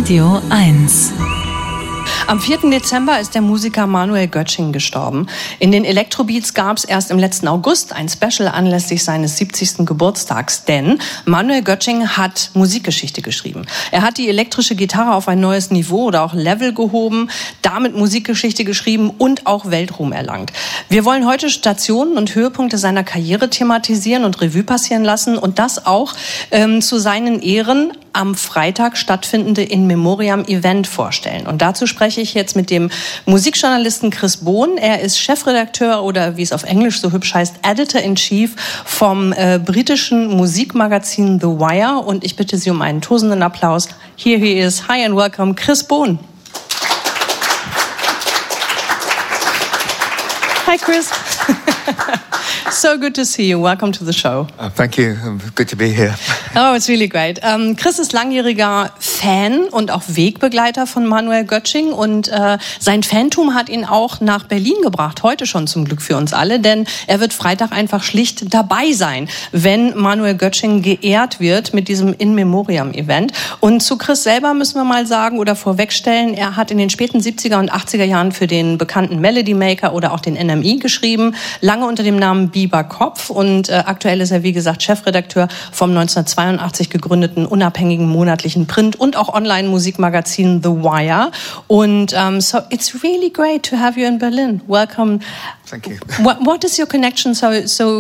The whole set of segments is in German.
Radio 1. Am 4. Dezember ist der Musiker Manuel Göttsching gestorben. In den Electrobeats gab es erst im letzten August ein Special anlässlich seines 70. Geburtstags, denn Manuel Göttsching hat Musikgeschichte geschrieben. Er hat die elektrische Gitarre auf ein neues Niveau oder auch Level gehoben, damit Musikgeschichte geschrieben und auch Weltruhm erlangt. Wir wollen heute Stationen und Höhepunkte seiner Karriere thematisieren und Revue passieren lassen und das auch zu seinen Ehren am Freitag stattfindende In Memoriam Event vorstellen. Und dazu spreche ich jetzt mit dem Musikjournalisten Chris Bohn. Er ist Chefredakteur oder wie es auf Englisch so hübsch heißt, Editor-in-Chief vom britischen Musikmagazin The Wire. Und ich bitte Sie um einen tosenden Applaus. Here he is. Hi and welcome, Chris Bohn. Hi, Chris. So good to see you. Welcome to the show. Thank you. Good to be here. Oh, it's really great. Chris ist langjähriger Fan und auch Wegbegleiter von Manuel Göttsching und sein Fantum hat ihn auch nach Berlin gebracht, heute schon zum Glück für uns alle, denn er wird Freitag einfach schlicht dabei sein, wenn Manuel Göttsching geehrt wird mit diesem In Memoriam Event. Und zu Chris selber müssen wir mal sagen oder vorwegstellen, er hat in den späten 70er und 80er Jahren für den bekannten Melody Maker oder auch den NME geschrieben, lange unter dem Namen Biber Kopf und aktuell ist er, wie gesagt, Chefredakteur vom 1982 gegründeten unabhängigen monatlichen Print- und auch Online-Musikmagazin The Wire. Und so it's really great to have you in Berlin. Welcome. Thank you. What is your connection? So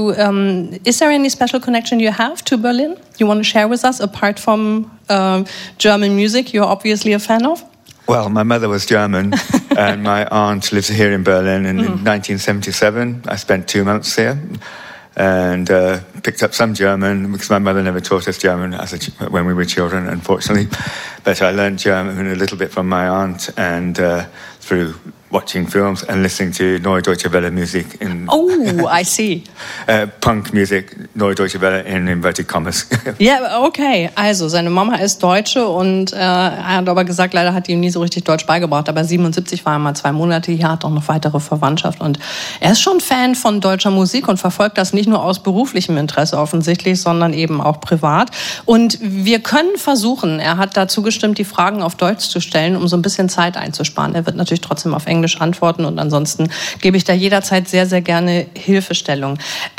is there any special connection you have to Berlin? You want to share with us apart from German music you're obviously a fan of? Well, my mother was German and my aunt lives here in Berlin. In 1977, I spent 2 months here and picked up some German because my mother never taught us German when we were children, unfortunately. But I learned German a little bit from my aunt and through watching films and listening to Neue Deutsche Welle music. Oh, I see. Punk music, Neue Deutsche Welle in inverted commas. Ja, okay. Also, seine Mama ist Deutsche und er hat aber gesagt, leider hat die ihm nie so richtig Deutsch beigebracht. Aber 77 war er mal 2 Monate hier, hat auch noch weitere Verwandtschaft. Und er ist schon Fan von deutscher Musik und verfolgt das nicht nur aus beruflichem Interesse offensichtlich, sondern eben auch privat. Und wir können versuchen, er hat dazu gestimmt, die Fragen auf Deutsch zu stellen, um so ein bisschen Zeit einzusparen. Er wird natürlich trotzdem auf Englisch antworten und ansonsten gebe ich da jederzeit sehr, sehr gerne Hilfestellung.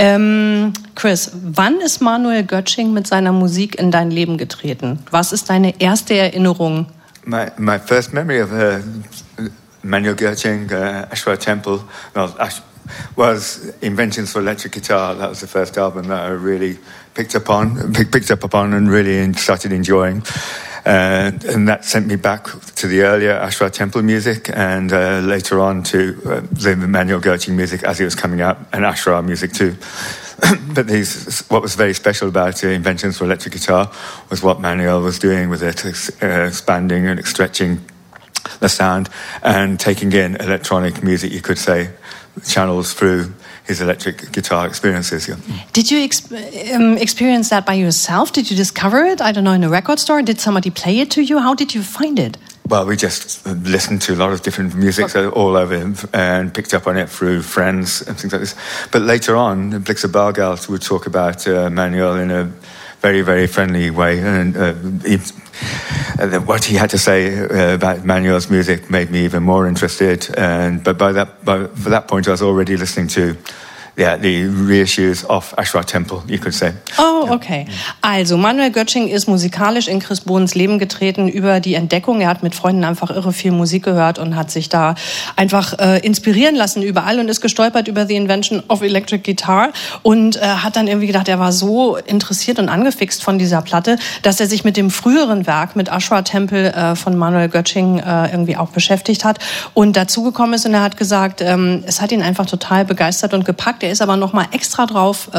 Chris, wann ist Manuel Göttsching mit seiner Musik in dein Leben getreten? Was ist deine erste Erinnerung? My first memory of Manuel Göttsching, Ashwar Temple, was Inventions for Electric Guitar. That was the first album that I really picked up upon and really started enjoying. And that sent me back to the earlier Ashwar Temple music and later on to the Manuel Göttsching music as it was coming out, and Ashwar music too. But what was very special about Inventions for Electric Guitar was what Manuel was doing with it, expanding and stretching the sound and taking in electronic music, you could say, channels through his electric guitar experiences. Yeah. Did you experience that by yourself? Did you discover it, I don't know, in a record store? Did somebody play it to you? How did you find it? Well, we just listened to a lot of different music all over him and picked up on it through friends and things like this. But later on, Blixa Bargeld would talk about Manuel in a very, very friendly way. And what he had to say about Manuel's music made me even more interested. But for that point, I was already listening to the reissues of Ashwar Temple, you could say. Oh, okay. Also, Manuel Göttsching ist musikalisch in Chris Bohns Leben getreten über die Entdeckung. Er hat mit Freunden einfach irre viel Musik gehört und hat sich da einfach inspirieren lassen überall und ist gestolpert über The Invention of Electric Guitar und hat dann irgendwie gedacht, er war so interessiert und angefixt von dieser Platte, dass er sich mit dem früheren Werk, mit Ashwar Temple von Manuel Göttsching irgendwie auch beschäftigt hat und dazugekommen ist und er hat gesagt, es hat ihn einfach total begeistert und gepackt. Er ist aber noch mal extra drauf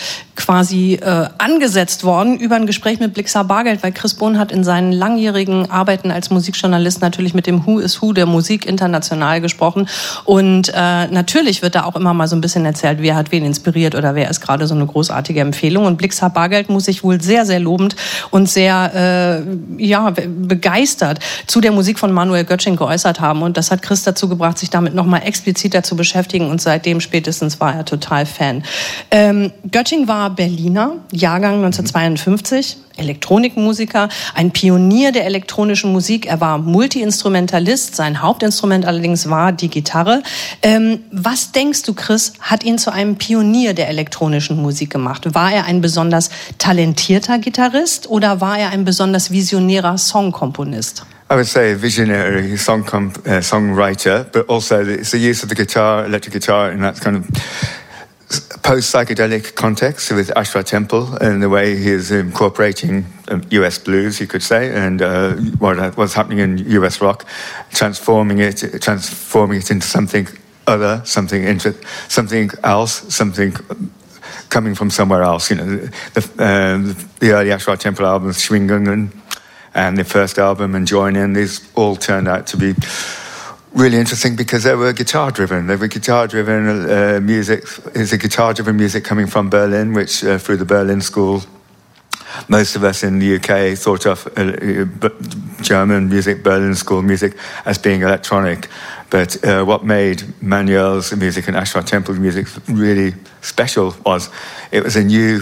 angesetzt worden über ein Gespräch mit Blixa Bargeld, weil Chris Bohn hat in seinen langjährigen Arbeiten als Musikjournalist natürlich mit dem Who is Who der Musik international gesprochen und natürlich wird da auch immer mal so ein bisschen erzählt, wer hat wen inspiriert oder wer ist gerade so eine großartige Empfehlung und Blixa Bargeld muss sich wohl sehr, sehr lobend und sehr begeistert zu der Musik von Manuel Göttsching geäußert haben und das hat Chris dazu gebracht, sich damit noch mal expliziter zu beschäftigen und seitdem spätestens war er total Fan. Göttsching war Berliner, Jahrgang 1952, Elektronikmusiker, ein Pionier der elektronischen Musik. Er war Multi-Instrumentalist, sein Hauptinstrument allerdings war die Gitarre. Was denkst du, Chris, hat ihn zu einem Pionier der elektronischen Musik gemacht? War er ein besonders talentierter Gitarrist oder war er ein besonders visionärer Songkomponist? I would say a visionary songwriter, but also it's the use of the guitar, electric guitar, in that kind of post-psychedelic context with Ashra Temple and the way he is incorporating US blues, you could say, and what's happening in US rock, transforming it into something other, something else, something coming from somewhere else. You know, the early Ashra Temple albums, Schwingungen, and the first album and Join In, these all turned out to be really interesting because they were guitar-driven. They were guitar-driven music. It's a guitar-driven music coming from Berlin, which through the Berlin School, most of us in the UK thought of German music, Berlin School music, as being electronic. But what made Manuel's music and Ashra Temple's music really special was it was a new,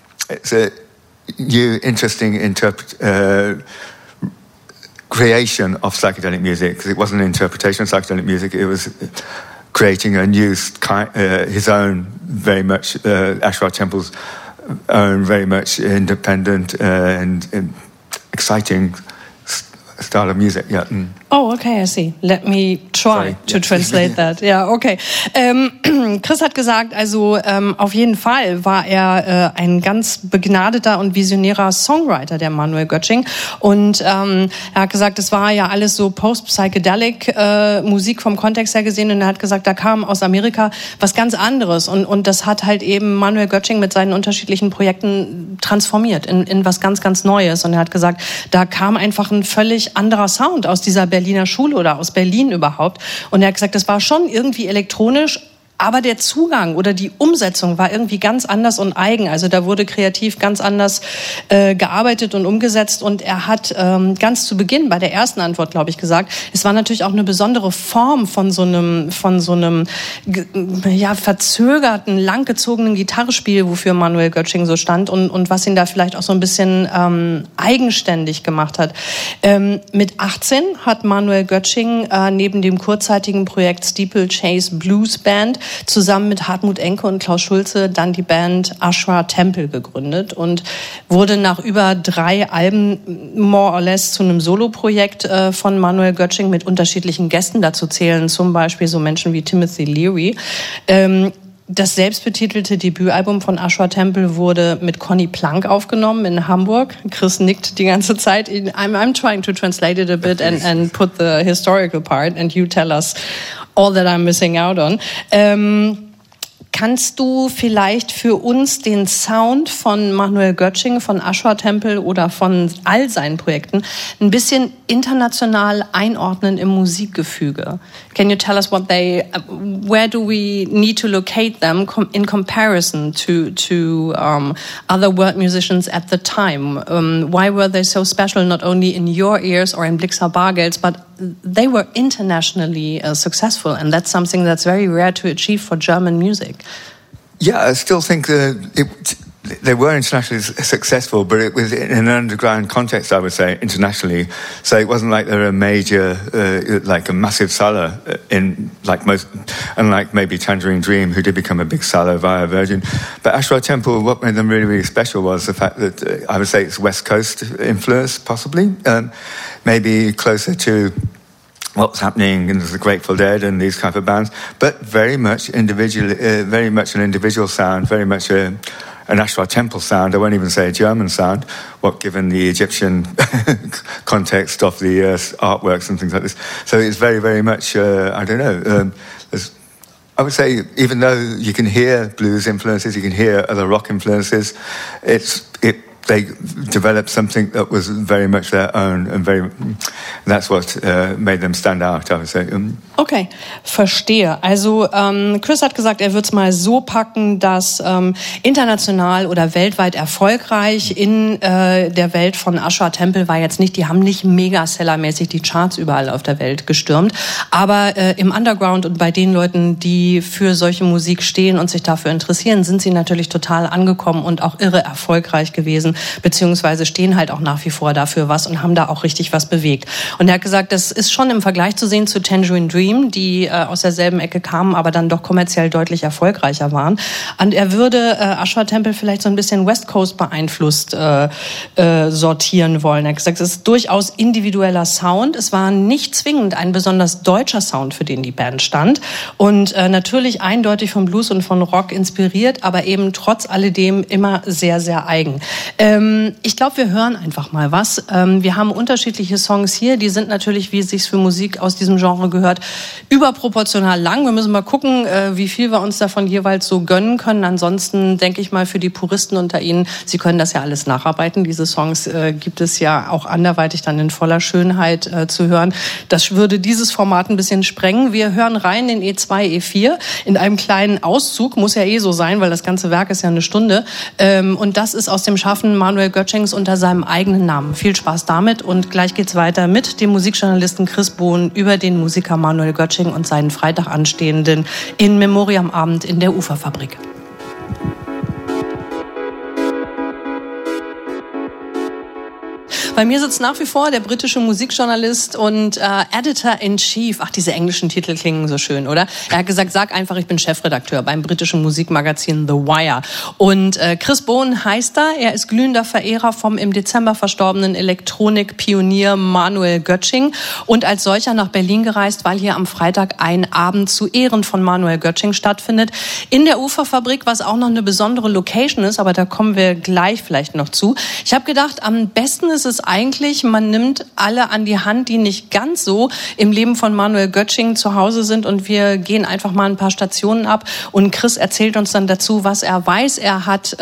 interesting creation of psychedelic music, because it wasn't an interpretation of psychedelic music, it was creating a new his own, very much Ashra Temple's own, very much independent and exciting style of music. Yeah. Oh, okay, I see. Let me try to translate that. Ja, okay. Chris hat gesagt, also auf jeden Fall war er ein ganz begnadeter und visionärer Songwriter, der Manuel Göttsching. Und er hat gesagt, es war ja alles so post-psychedelic Musik vom Kontext her gesehen. Und er hat gesagt, da kam aus Amerika was ganz anderes. Und das hat halt eben Manuel Göttsching mit seinen unterschiedlichen Projekten transformiert in was ganz, ganz Neues. Und er hat gesagt, da kam einfach ein völlig anderer Sound aus dieser Berliner Schule oder aus Berlin überhaupt. Und er hat gesagt, das war schon irgendwie elektronisch, aber der Zugang oder die Umsetzung war irgendwie ganz anders und eigen. Also da wurde kreativ ganz anders gearbeitet und umgesetzt. Und er hat ganz zu Beginn bei der ersten Antwort, glaube ich, gesagt, es war natürlich auch eine besondere Form von so einem verzögerten, langgezogenen Gitarrespiel, wofür Manuel Göttsching so stand und was ihn da vielleicht auch so ein bisschen eigenständig gemacht hat. Mit 18 hat Manuel Göttsching neben dem kurzzeitigen Projekt Steeplechase Blues Band zusammen mit Hartmut Enke und Klaus Schulze dann die Band Ashra Temple gegründet und wurde nach über 3 Alben more or less zu einem Soloprojekt von Manuel Göttsching mit unterschiedlichen Gästen. Dazu zählen zum Beispiel so Menschen wie Timothy Leary. Das selbstbetitelte Debütalbum von Ashra Temple wurde mit Conny Plank aufgenommen in Hamburg. Chris nickt die ganze Zeit. I'm trying to translate it a bit and put the historical part and you tell us all that I'm missing out on. Kannst du vielleicht für uns den Sound von Manuel Göttsching, von Ashra Temple oder von all seinen Projekten ein bisschen international einordnen im Musikgefüge? Can you tell us where do we need to locate them in comparison to other world musicians at the time? Why were they so special, not only in your ears or in Blixa Bargels, but they were internationally successful, and that's something that's very rare to achieve for German music. Yeah, I still think they were internationally successful, but it was in an underground context, I would say, internationally. So it wasn't like they were a major, like a massive seller unlike maybe Tangerine Dream, who did become a big seller via Virgin. But Ashra Temple, what made them really, really special was the fact that I would say it's West Coast influence, possibly, maybe closer to what's happening in the Grateful Dead and these kind of bands, but very much individual, very much an individual sound, very much an Ashra Temple sound. I won't even say a German sound, given the Egyptian context of the artworks and things like this. So it's very, very much, I don't know, I would say, even though you can hear blues influences, you can hear other rock influences, it they developed something that was very much their own, and that's what made them stand out, I would say. Okay, verstehe. Also Chris hat gesagt, er wird es mal so packen, dass international oder weltweit erfolgreich in der Welt von Ashwa Temple war jetzt nicht, die haben nicht Megaseller-mäßig die Charts überall auf der Welt gestürmt, aber im Underground und bei den Leuten, die für solche Musik stehen und sich dafür interessieren, sind sie natürlich total angekommen und auch irre erfolgreich gewesen, beziehungsweise stehen halt auch nach wie vor dafür was und haben da auch richtig was bewegt. Und er hat gesagt, das ist schon im Vergleich zu sehen zu Tangerine Dream, die aus derselben Ecke kamen, aber dann doch kommerziell deutlich erfolgreicher waren. Und er würde Ashwa Temple vielleicht so ein bisschen West Coast beeinflusst sortieren wollen. Er hat gesagt, es ist durchaus individueller Sound. Es war nicht zwingend ein besonders deutscher Sound, für den die Band stand. Und natürlich eindeutig vom Blues und von Rock inspiriert, aber eben trotz alledem immer sehr, sehr eigen. Ich glaube, wir hören einfach mal was. Wir haben unterschiedliche Songs hier. Die sind natürlich, wie es sich für Musik aus diesem Genre gehört, überproportional lang. Wir müssen mal gucken, wie viel wir uns davon jeweils so gönnen können. Ansonsten denke ich mal für die Puristen unter Ihnen, Sie können das ja alles nacharbeiten. Diese Songs gibt es ja auch anderweitig dann in voller Schönheit zu hören. Das würde dieses Format ein bisschen sprengen. Wir hören rein in E2, E4 in einem kleinen Auszug. Muss ja eh so sein, weil das ganze Werk ist ja eine Stunde. Und das ist aus dem Schaffen Manuel Götschings unter seinem eigenen Namen. Viel Spaß damit und gleich geht's weiter mit dem Musikjournalisten Chris Bohn über den Musiker Manuel Götsching und seinen Freitag anstehenden In Memoriam Abend in der Uferfabrik. Bei mir sitzt nach wie vor der britische Musikjournalist und Editor-in-Chief. Ach, diese englischen Titel klingen so schön, oder? Er hat gesagt, sag einfach, ich bin Chefredakteur beim britischen Musikmagazin The Wire. Und Chris Bohn heißt er ist glühender Verehrer vom im Dezember verstorbenen Elektronikpionier Manuel Götsching und als solcher nach Berlin gereist, weil hier am Freitag ein Abend zu Ehren von Manuel Götsching stattfindet. In der Uferfabrik, was auch noch eine besondere Location ist, aber da kommen wir gleich vielleicht noch zu. Ich habe gedacht, am besten ist es eigentlich, man nimmt alle an die Hand, die nicht ganz so im Leben von Manuel Götsching zu Hause sind und wir gehen einfach mal ein paar Stationen ab und Chris erzählt uns dann dazu, was er weiß. Er hat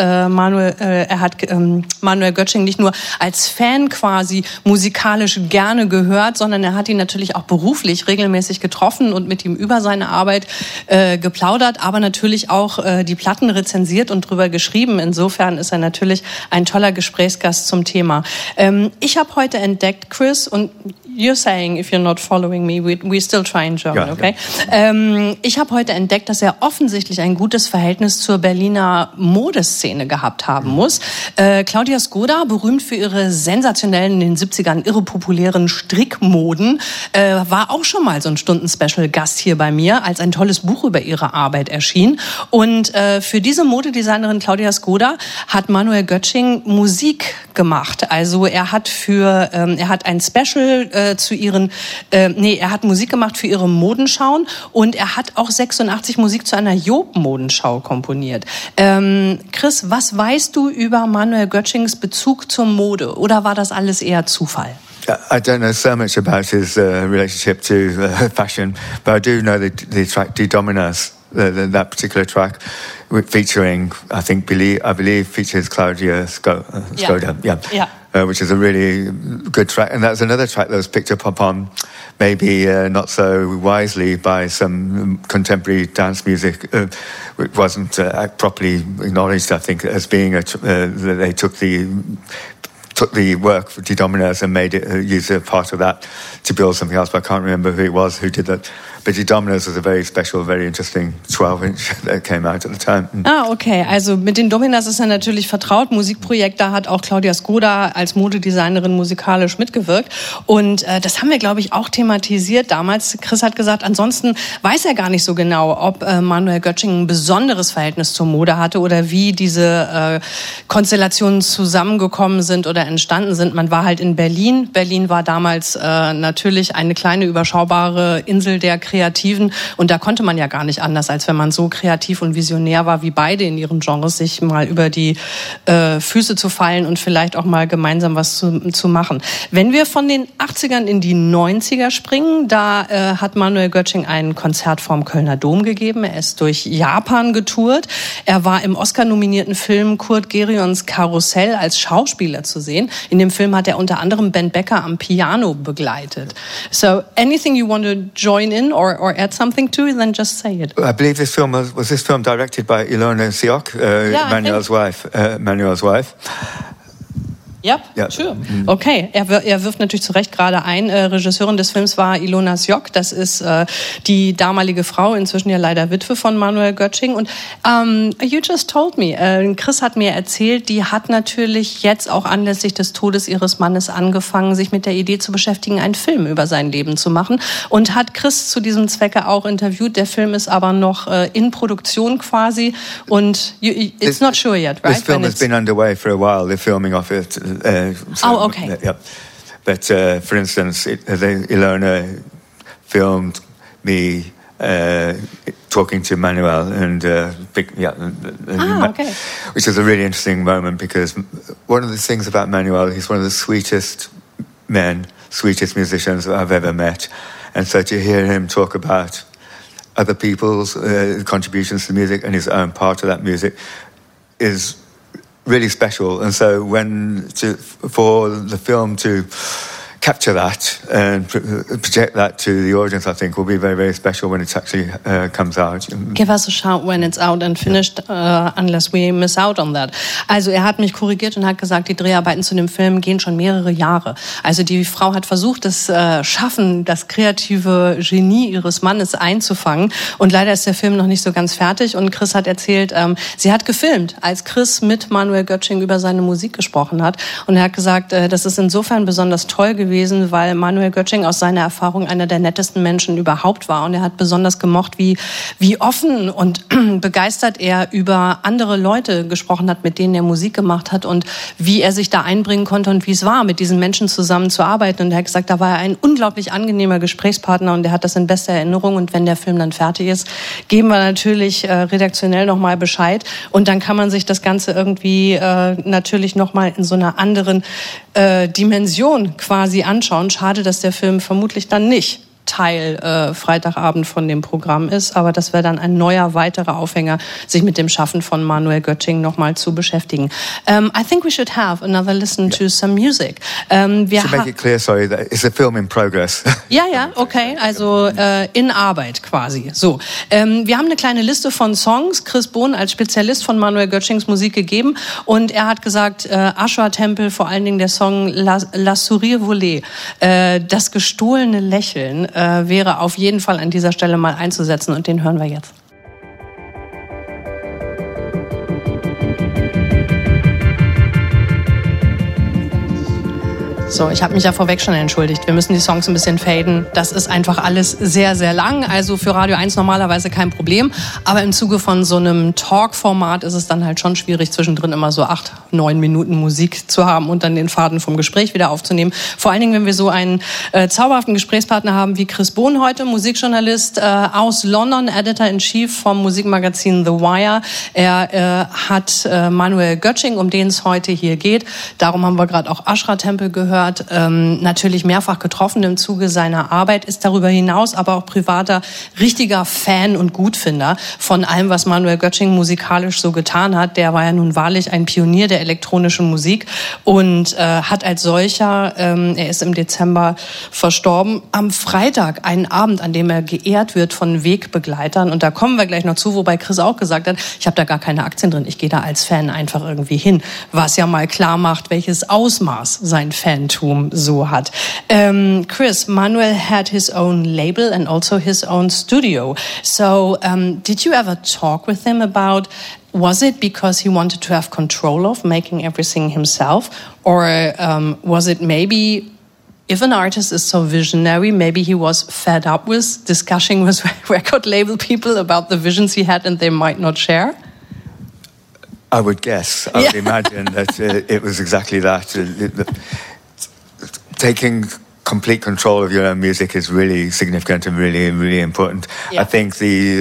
Manuel Götsching nicht nur als Fan quasi musikalisch gerne gehört, sondern er hat ihn natürlich auch beruflich regelmäßig getroffen und mit ihm über seine Arbeit geplaudert, aber natürlich auch die Platten rezensiert und drüber geschrieben. Insofern ist er natürlich ein toller Gesprächsgast zum Thema. Ich habe heute entdeckt, Chris, und you're saying, if you're not following me, we still try in German, okay? Ich habe heute entdeckt, dass er offensichtlich ein gutes Verhältnis zur Berliner Modeszene gehabt haben muss. Claudia Skoda, berühmt für ihre sensationellen, in den 70ern irre populären Strickmoden, war auch schon mal so ein Stunden-Special-Gast hier bei mir, als ein tolles Buch über ihre Arbeit erschien. Und für diese Modedesignerin Claudia Skoda hat Manuel Götsching Musik gemacht. Also er hat ein Special er hat Musik gemacht für ihre Modenschauen und er hat auch 86 Musik zu einer Joop-Modenschau komponiert. Chris, was weißt du über Manuel Götschings Bezug zur Mode oder war das alles eher Zufall? I don't know so much about his relationship to fashion, but I do know the track Die Dominas, that particular track, featuring, I believe features Claudia Skoda, which is a really good track. And that's another track that was picked up on, maybe not so wisely, by some contemporary dance music. It wasn't properly acknowledged, I think, as being they took the work for Die Dominas and made it use a part of that to build something else, but I can't remember who it was who did that. But Die Dominas was a very special, very interesting 12-inch that came out at the time. Ah, okay. Also mit den Dominas ist er natürlich vertraut. Musikprojekt, da hat auch Claudia Skoda als Modedesignerin musikalisch mitgewirkt. Und das haben wir, glaube ich, auch thematisiert damals. Chris hat gesagt, ansonsten weiß er gar nicht so genau, ob Manuel Götsching ein besonderes Verhältnis zur Mode hatte oder wie diese Konstellationen zusammengekommen sind oder entstanden sind. Man war halt in Berlin. Berlin war damals natürlich eine kleine, überschaubare Insel der Kreativen. Und da konnte man ja gar nicht anders, als wenn man so kreativ und visionär war wie beide in ihren Genres, sich mal über die Füße zu fallen und vielleicht auch mal gemeinsam was zu machen. Wenn wir von den 80ern in die 90er springen, da hat Manuel Göttsching ein Konzert vorm Kölner Dom gegeben. Er ist durch Japan getourt. Er war im Oscar-nominierten Film Kurt Gerions Karussell als Schauspieler zu sehen. In dem Film hat er unter anderem Ben Becker am Piano begleitet. So, anything you want to join in or add something to, then just say it. I believe this film was this film directed by Ilona Siok, Manuel's wife. Yep, sure. Okay, er wirft natürlich zu Recht gerade ein. Regisseurin des Films war Ilona Siok. Das ist die damalige Frau, inzwischen ja leider Witwe von Manuel Göttsching. Und you just told me, Chris hat mir erzählt, die hat natürlich jetzt auch anlässlich des Todes ihres Mannes angefangen, sich mit der Idee zu beschäftigen, einen Film über sein Leben zu machen. Und hat Chris zu diesem Zwecke auch interviewt. Der Film ist aber noch in Produktion quasi. Und it's not sure yet, right? This film has been underway for a while, the filming of it. Okay. Yeah. But for instance, Ilona filmed me talking to Manuel, and okay. Which is a really interesting moment because one of the things about Manuel, he's one of the sweetest men, sweetest musicians that I've ever met, and so to hear him talk about other people's contributions to music and his own part of that music is really special. And so for the film to capture that and project that to the audience, I think will be very, very special when it actually comes out. Give us a shout when it's out and finished, unless we miss out on that. Also er hat mich korrigiert und hat gesagt, die Dreharbeiten zu dem Film gehen schon mehrere Jahre. Also die Frau hat versucht, das Schaffen, das kreative Genie ihres Mannes einzufangen. Und leider ist der Film noch nicht so ganz fertig. Und Chris hat erzählt, sie hat gefilmt, als Chris mit Manuel Göttsching über seine Musik gesprochen hat. Und er hat gesagt, das ist insofern besonders toll gewesen, weil Manuel Göttsching aus seiner Erfahrung einer der nettesten Menschen überhaupt war. Und er hat besonders gemocht, wie offen und begeistert er über andere Leute gesprochen hat, mit denen er Musik gemacht hat und wie er sich da einbringen konnte und wie es war, mit diesen Menschen zusammen zu arbeiten. Und er hat gesagt, da war er ein unglaublich angenehmer Gesprächspartner und er hat das in bester Erinnerung. Und wenn der Film dann fertig ist, geben wir natürlich redaktionell nochmal Bescheid. Und dann kann man sich das Ganze irgendwie natürlich nochmal in so einer anderen Dimension quasi anschauen. Schade, dass der Film vermutlich dann nicht Teil Freitagabend von dem Programm ist, aber das wäre dann ein neuer, weiterer Aufhänger, sich mit dem Schaffen von Manuel Göttsching nochmal zu beschäftigen. I think we should have another listen to some music. To make it clear, sorry, that it's a film in progress. Ja, okay, also in Arbeit quasi. So, wir haben eine kleine Liste von Songs, Chris Bohn als Spezialist von Manuel Göttschings Musik gegeben und er hat gesagt, Ashra-Tempel, vor allen Dingen der Song La Sourire Volée, das gestohlene Lächeln, wäre auf jeden Fall an dieser Stelle mal einzusetzen und den hören wir jetzt. So, ich habe mich ja vorweg schon entschuldigt. Wir müssen die Songs ein bisschen faden. Das ist einfach alles sehr, sehr lang. Also für Radio 1 normalerweise kein Problem. Aber im Zuge von so einem Talk-Format ist es dann halt schon schwierig, zwischendrin immer so 8-9 Minuten Musik zu haben und dann den Faden vom Gespräch wieder aufzunehmen. Vor allen Dingen, wenn wir so einen zauberhaften Gesprächspartner haben wie Chris Bohn heute, Musikjournalist aus London, Editor-in-Chief vom Musikmagazin The Wire. Er hat Manuel Göttsching, um den es heute hier geht. Darum haben wir gerade auch Ashra-Tempel gehört. Natürlich mehrfach getroffen im Zuge seiner Arbeit, ist darüber hinaus aber auch privater, richtiger Fan und Gutfinder von allem, was Manuel Göttsching musikalisch so getan hat. Der war ja nun wahrlich ein Pionier der elektronischen Musik und hat als solcher, er ist im Dezember verstorben, am Freitag einen Abend, an dem er geehrt wird von Wegbegleitern. Und da kommen wir gleich noch zu, wobei Chris auch gesagt hat, ich habe da gar keine Aktien drin, ich gehe da als Fan einfach irgendwie hin. Was ja mal klar macht, welches Ausmaß sein Fantum so hat. Chris, Manuel had his own label and also his own studio. So did you ever talk with him about, was it because he wanted to have control of making everything himself? Or was it maybe, if an artist is so visionary, maybe he was fed up with discussing with record label people about the visions he had and they might not share? I would guess. I would imagine that it was exactly that. Taking complete control of your own music is really significant and really, really important. Yeah. I think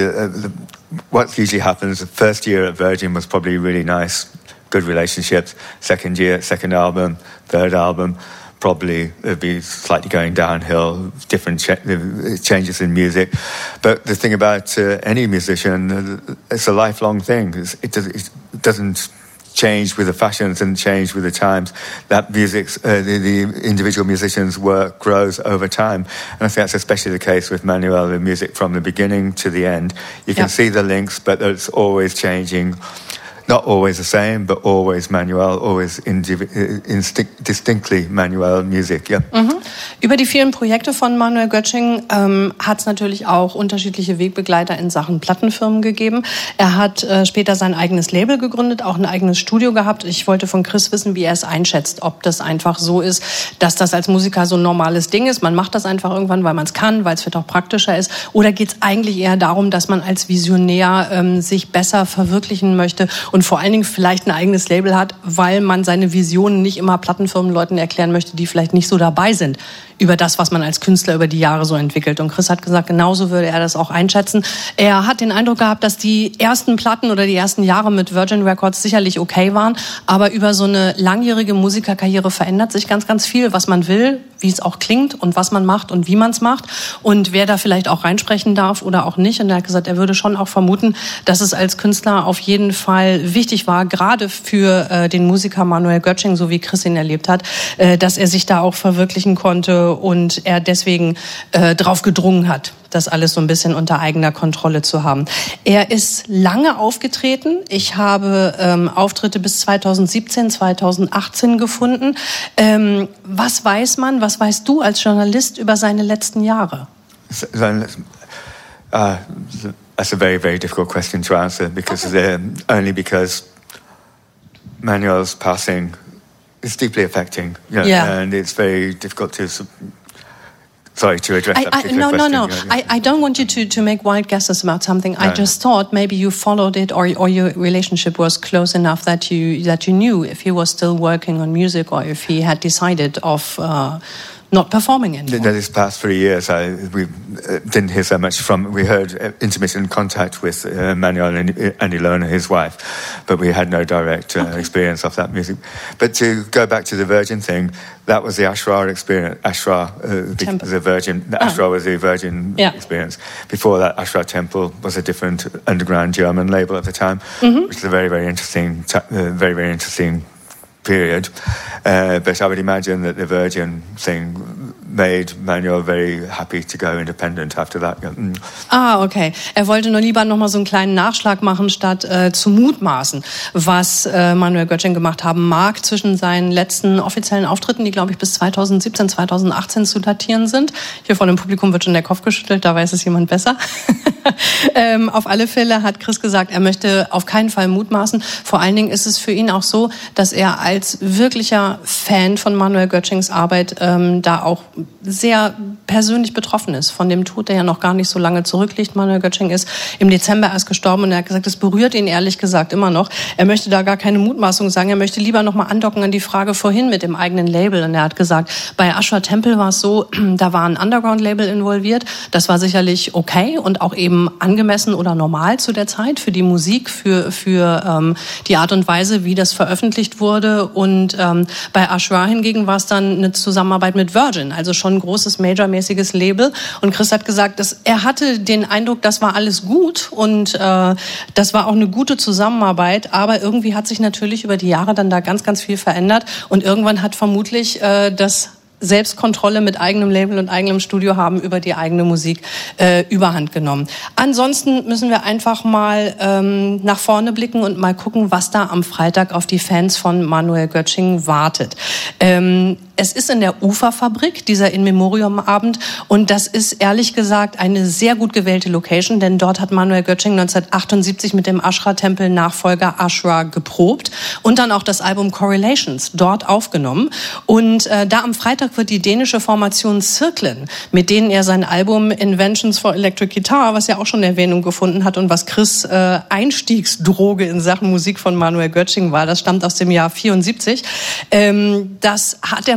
what usually happens, the first year at Virgin was probably really nice, good relationships. Second year, second album, third album, probably it'd be slightly going downhill, different changes in music. But the thing about any musician, it's a lifelong thing. It doesn't change with the fashions and change with the times. That music's the individual musician's work grows over time, and I think that's especially the case with Manuel. The music from the beginning to the end, you can see the links, but it's always changing. Not always the same, but always Manuel, always distinctly Manuel Music, ja. Mhm. Über die vielen Projekte von Manuel Göttsching hat es natürlich auch unterschiedliche Wegbegleiter in Sachen Plattenfirmen gegeben. Er hat später sein eigenes Label gegründet, auch ein eigenes Studio gehabt. Ich wollte von Chris wissen, wie er es einschätzt, ob das einfach so ist, dass das als Musiker so ein normales Ding ist. Man macht das einfach irgendwann, weil man es kann, weil es vielleicht auch praktischer ist. Oder geht es eigentlich eher darum, dass man als Visionär sich besser verwirklichen möchte und vor allen Dingen vielleicht ein eigenes Label hat, weil man seine Visionen nicht immer Plattenfirmenleuten erklären möchte, die vielleicht nicht so dabei sind über das, was man als Künstler über die Jahre so entwickelt. Und Chris hat gesagt, genauso würde er das auch einschätzen. Er hat den Eindruck gehabt, dass die ersten Platten oder die ersten Jahre mit Virgin Records sicherlich okay waren, aber über so eine langjährige Musikerkarriere verändert sich ganz, ganz viel, was man will, wie es auch klingt und was man macht und wie man es macht und wer da vielleicht auch reinsprechen darf oder auch nicht. Und er hat gesagt, er würde schon auch vermuten, dass es als Künstler auf jeden Fall wichtig war, gerade für den Musiker Manuel Göttsching, so wie Chris ihn erlebt hat, dass er sich da auch verwirklichen konnte und er deswegen drauf gedrungen hat, das alles so ein bisschen unter eigener Kontrolle zu haben. Er ist lange aufgetreten. Ich habe Auftritte bis 2017, 2018 gefunden. Was weiß man, was weißt du als Journalist über seine letzten Jahre? That's a very, very difficult question to answer because only because Manuel's passing is deeply affecting, and it's very difficult to address that particular question. No. I don't want you to make wild guesses about something. I just thought maybe you followed it or your relationship was close enough that you knew if he was still working on music or if he had decided of not performing anymore. This past 3 years, we didn't hear so much from. We heard intermittent contact with Manuel and Ilona, his wife, but we had no direct experience of that music. But to go back to the Virgin thing, that was the Ashra experience. Ashra was the Virgin experience. Before that, Ashra Temple was a different underground German label at the time, which is a very, very interesting, very, very interesting period. But I would imagine that the Virgin thing made Manuel very happy to go independent after that. Okay. Er wollte nur lieber noch mal so einen kleinen Nachschlag machen, statt zu mutmaßen, was Manuel Göttsching gemacht haben mag zwischen seinen letzten offiziellen Auftritten, die, glaube ich, bis 2017, 2018 zu datieren sind. Hier vor dem Publikum wird schon der Kopf geschüttelt, da weiß es jemand besser. Auf alle Fälle hat Chris gesagt, er möchte auf keinen Fall mutmaßen. Vor allen Dingen ist es für ihn auch so, dass er als wirklicher Fan von Manuel Göttschings Arbeit da auch sehr persönlich betroffen ist von dem Tod, der ja noch gar nicht so lange zurückliegt. Manuel Göttsching ist im Dezember erst gestorben und er hat gesagt, es berührt ihn ehrlich gesagt immer noch. Er möchte da gar keine Mutmaßung sagen, er möchte lieber noch mal andocken an die Frage vorhin mit dem eigenen Label. Und er hat gesagt, bei Ashra Temple war es so, da war ein Underground-Label involviert. Das war sicherlich okay und auch eben angemessen oder normal zu der Zeit für die Musik, für die Art und Weise, wie das veröffentlicht wurde. Und bei Ashra hingegen war es dann eine Zusammenarbeit mit Virgin, also schon ein großes Major-mäßiges Label. Und Chris hat gesagt, er hatte den Eindruck, das war alles gut und das war auch eine gute Zusammenarbeit, aber irgendwie hat sich natürlich über die Jahre dann da ganz, ganz viel verändert und irgendwann hat vermutlich das Selbstkontrolle mit eigenem Label und eigenem Studio haben über die eigene Musik überhand genommen. Ansonsten müssen wir einfach mal nach vorne blicken und mal gucken, was da am Freitag auf die Fans von Manuel Göttsching wartet. Es ist in der Uferfabrik, dieser In-Memoriam-Abend, und das ist ehrlich gesagt eine sehr gut gewählte Location, denn dort hat Manuel Göttsching 1978 mit dem Ashra-Tempel-Nachfolger Ashra geprobt und dann auch das Album Correlations dort aufgenommen. Und da am Freitag wird die dänische Formation Cirklen, mit denen er sein Album Inventions for Electric Guitar, was ja auch schon Erwähnung gefunden hat und was Chris Einstiegsdroge in Sachen Musik von Manuel Göttsching war, das stammt aus dem Jahr 74, das hat er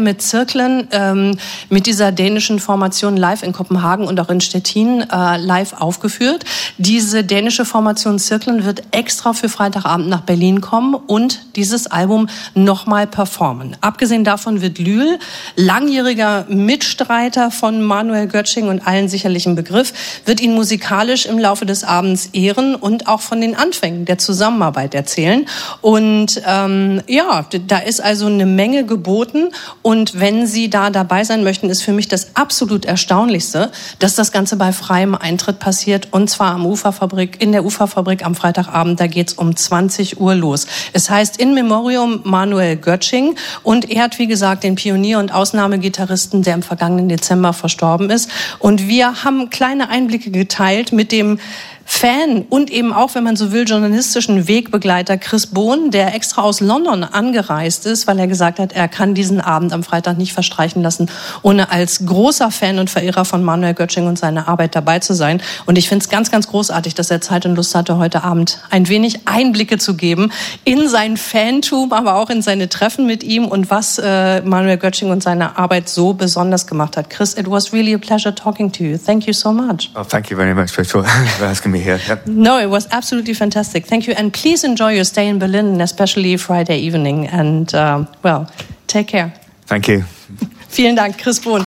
mit Zirklen, mit dieser dänischen Formation live in Kopenhagen und auch in Stettin live aufgeführt. Diese dänische Formation Zirklen wird extra für Freitagabend nach Berlin kommen und dieses Album nochmal performen. Abgesehen davon wird Lühl, langjähriger Mitstreiter von Manuel Göttsching und allen sicherlich ein Begriff, wird ihn musikalisch im Laufe des Abends ehren und auch von den Anfängen der Zusammenarbeit erzählen. Und da ist also eine Menge geboten. Und wenn Sie da dabei sein möchten, ist für mich das absolut Erstaunlichste, dass das Ganze bei freiem Eintritt passiert. Und zwar in der Uferfabrik am Freitagabend. Da geht's um 20 Uhr los. Es heißt In Memoriam Manuel Göttsching. Und er hat, wie gesagt, den Pionier und Ausnahmegitarristen, der im vergangenen Dezember verstorben ist. Und wir haben kleine Einblicke geteilt mit dem Fan und eben auch, wenn man so will, journalistischen Wegbegleiter Chris Bohn, der extra aus London angereist ist, weil er gesagt hat, er kann diesen Abend am Freitag nicht verstreichen lassen, ohne als großer Fan und Verehrer von Manuel Göttsching und seiner Arbeit dabei zu sein. Und ich finde es ganz, ganz großartig, dass er Zeit und Lust hatte, heute Abend ein wenig Einblicke zu geben in sein Fantum, aber auch in seine Treffen mit ihm und was Manuel Göttsching und seine Arbeit so besonders gemacht hat. Chris, it was really a pleasure talking to you. Thank you so much. Oh, thank you very much for asking me here. Yep. No, it was absolutely fantastic. Thank you. And please enjoy your stay in Berlin, and especially Friday evening. And, take care. Thank you. Vielen Dank, Chris Bohn.